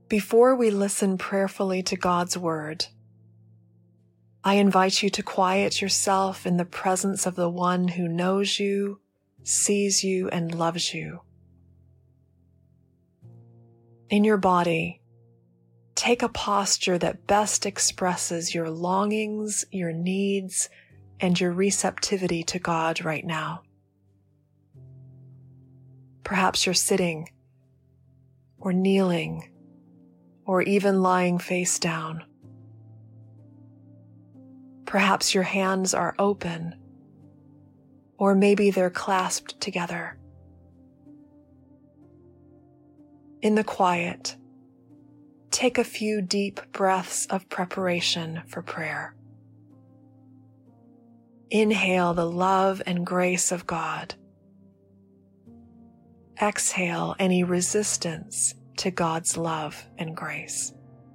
Before we listen prayerfully to God's Word, I invite you to quiet yourself in the presence of the one who knows you, sees you, and loves you. In your body, take a posture that best expresses your longings, your needs, and your receptivity to God right now. Perhaps you're sitting, or kneeling, or even lying face down. Perhaps your hands are open, or maybe they're clasped together. In the quiet, take a few deep breaths of preparation for prayer. Inhale the love and grace of God. Exhale any resistance to God's love and grace.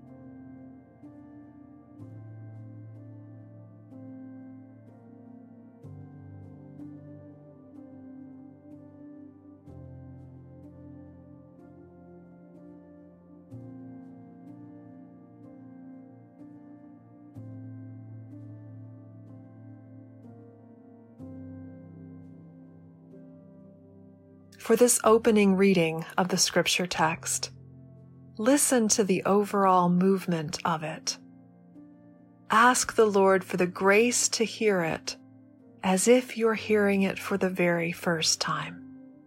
For this opening reading of the scripture text, listen to the overall movement of it. Ask the Lord for the grace to hear it as if you're hearing it for the very first time.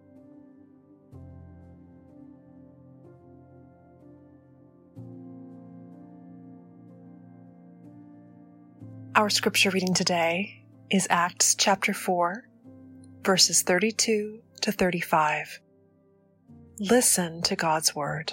Our scripture reading today is Acts chapter 4, verses 32 to 35. Listen to God's word.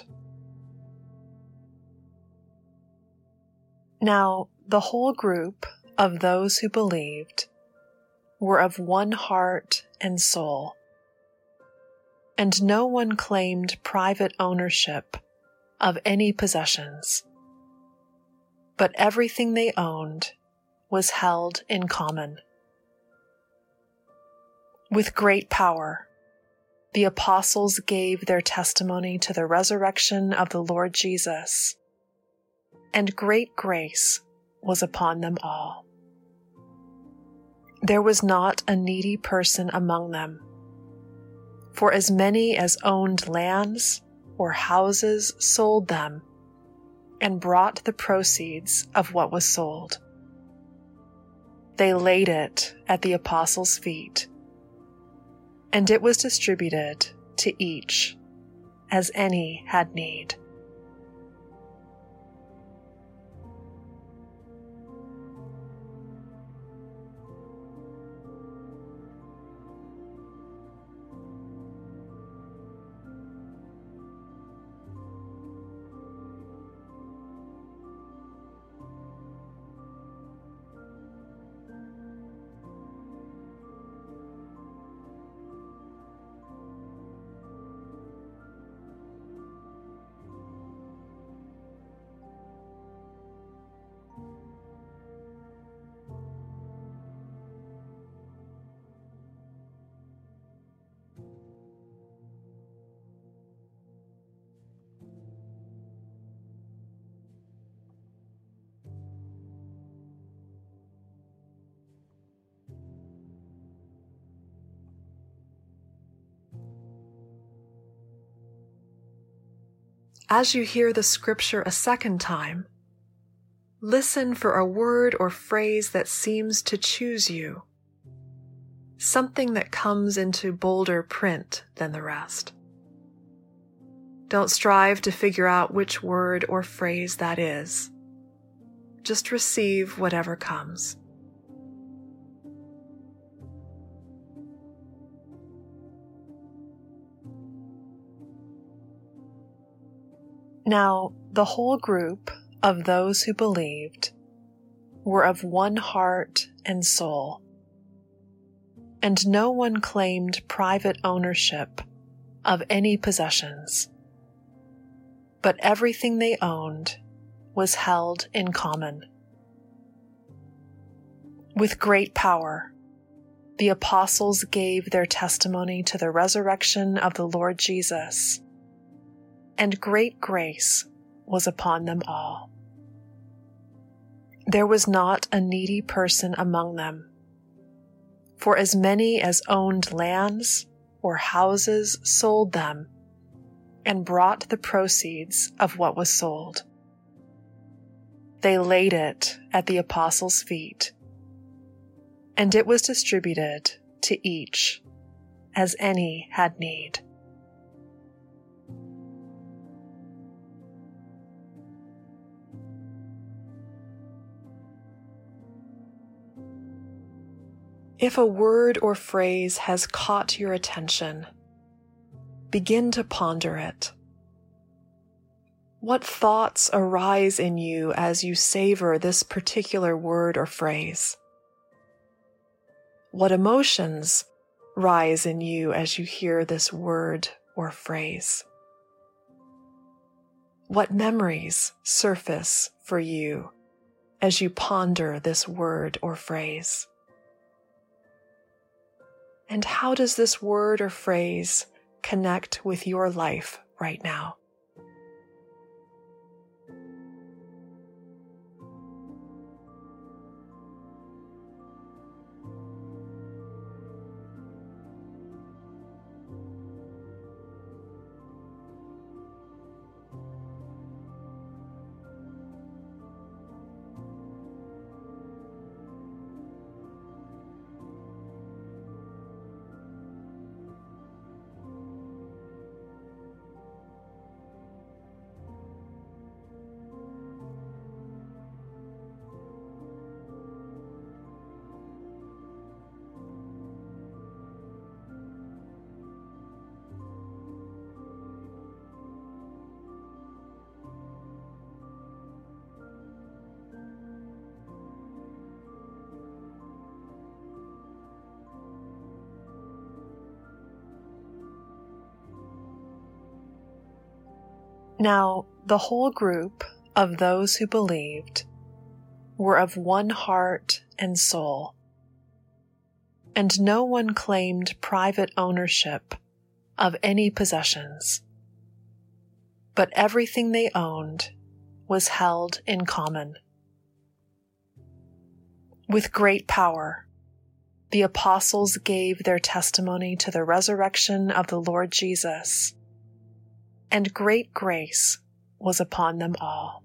Now, the whole group of those who believed were of one heart and soul, and no one claimed private ownership of any possessions, but everything they owned was held in common. With great power, the apostles gave their testimony to the resurrection of the Lord Jesus, and great grace was upon them all. There was not a needy person among them, for as many as owned lands or houses sold them and brought the proceeds of what was sold. They laid it at the apostles' feet, and it was distributed to each as any had need. As you hear the scripture a second time, listen for a word or phrase that seems to choose you, something that comes into bolder print than the rest. Don't strive to figure out which word or phrase that is. Just receive whatever comes. Now, the whole group of those who believed were of one heart and soul, and no one claimed private ownership of any possessions, but everything they owned was held in common. With great power, the apostles gave their testimony to the resurrection of the Lord Jesus, and great grace was upon them all. There was not a needy person among them, for as many as owned lands or houses sold them and brought the proceeds of what was sold. They laid it at the apostles' feet, and it was distributed to each as any had need. If a word or phrase has caught your attention, begin to ponder it. What thoughts arise in you as you savor this particular word or phrase? What emotions rise in you as you hear this word or phrase? What memories surface for you as you ponder this word or phrase? And how does this word or phrase connect with your life right now? Now, the whole group of those who believed were of one heart and soul, and no one claimed private ownership of any possessions, but everything they owned was held in common. With great power, the apostles gave their testimony to the resurrection of the Lord Jesus, and great grace was upon them all.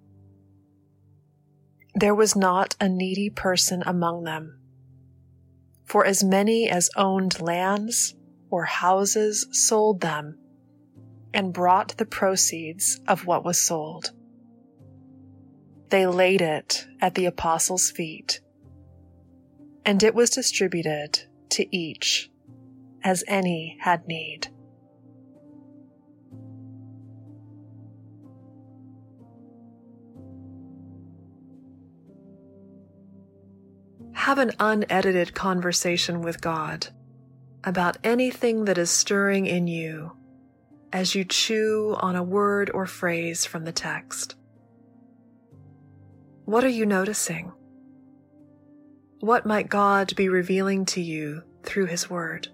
There was not a needy person among them, for as many as owned lands or houses sold them and brought the proceeds of what was sold. They laid it at the apostles' feet, and it was distributed to each as any had need. Have an unedited conversation with God about anything that is stirring in you as you chew on a word or phrase from the text. What are you noticing? What might God be revealing to you through His Word?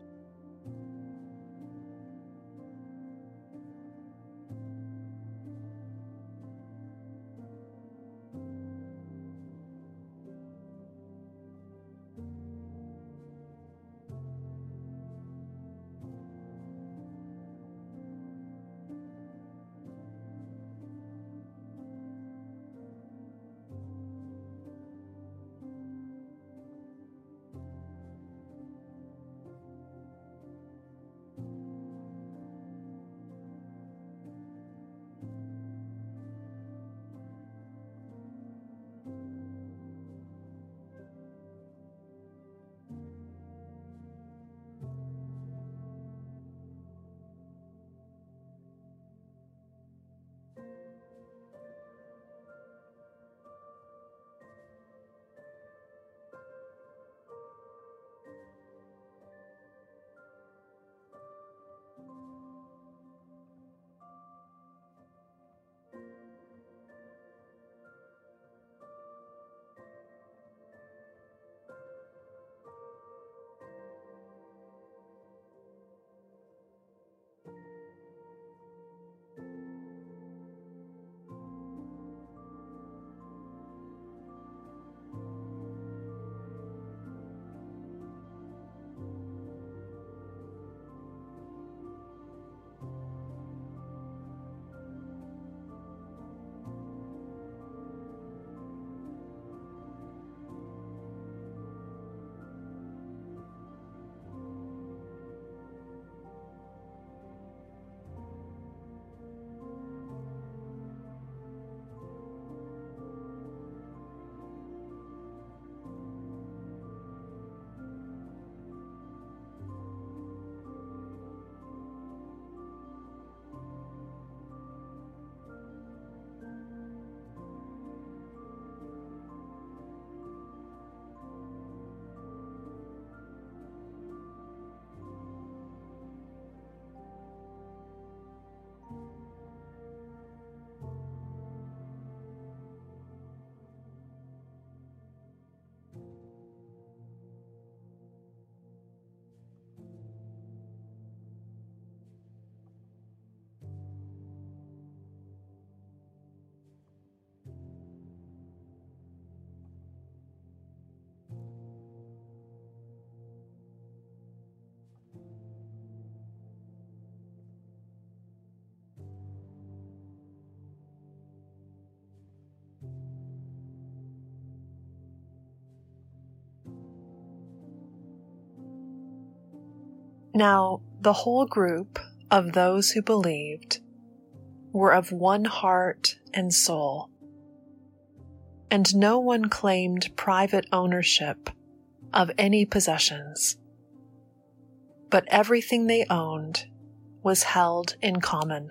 Now the whole group of those who believed were of one heart and soul, and no one claimed private ownership of any possessions, but everything they owned was held in common.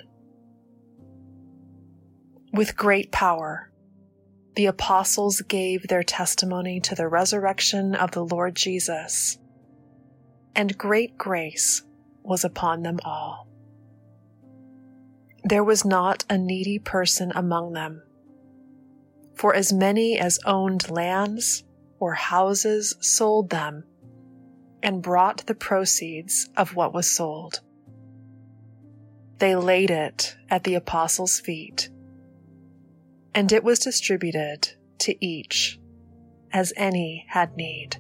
With great power, the apostles gave their testimony to the resurrection of the Lord Jesus, and great grace was upon them all. There was not a needy person among them, for as many as owned lands or houses sold them and brought the proceeds of what was sold. They laid it at the apostles' feet, and it was distributed to each as any had need.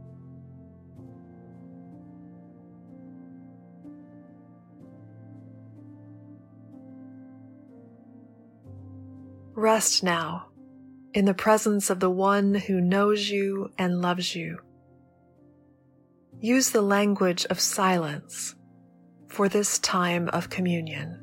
Rest now in the presence of the one who knows you and loves you. Use the language of silence for this time of communion.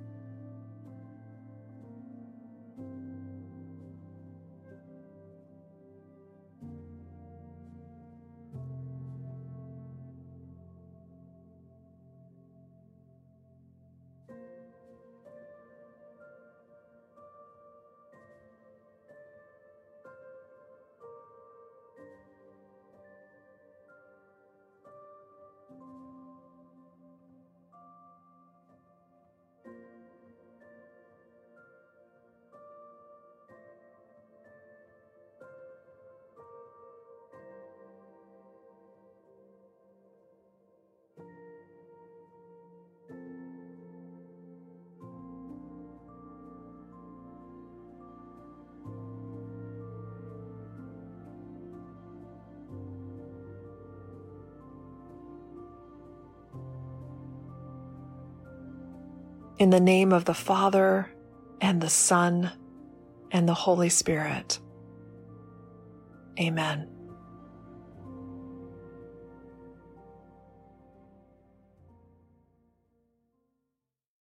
In the name of the Father, and the Son, and the Holy Spirit. Amen.